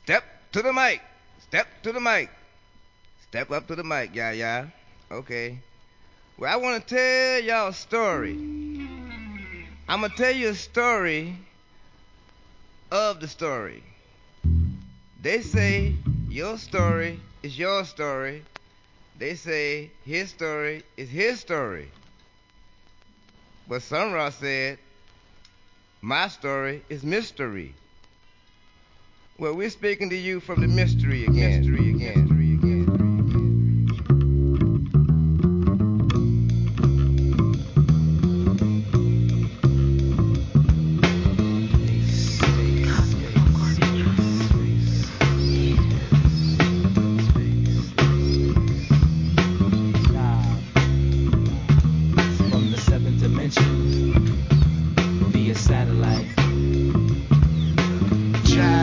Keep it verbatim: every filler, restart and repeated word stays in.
Step to the mic. Step to the mic. Step up to the mic, yeah, yeah. Okay. Well, I want to tell y'all a story. I'm going to tell you a story of the story. They say your story is your story. They say his story is his story. But Sun Ra said, my story is mystery. Well, we're speaking to you from the mystery again. Mystery again.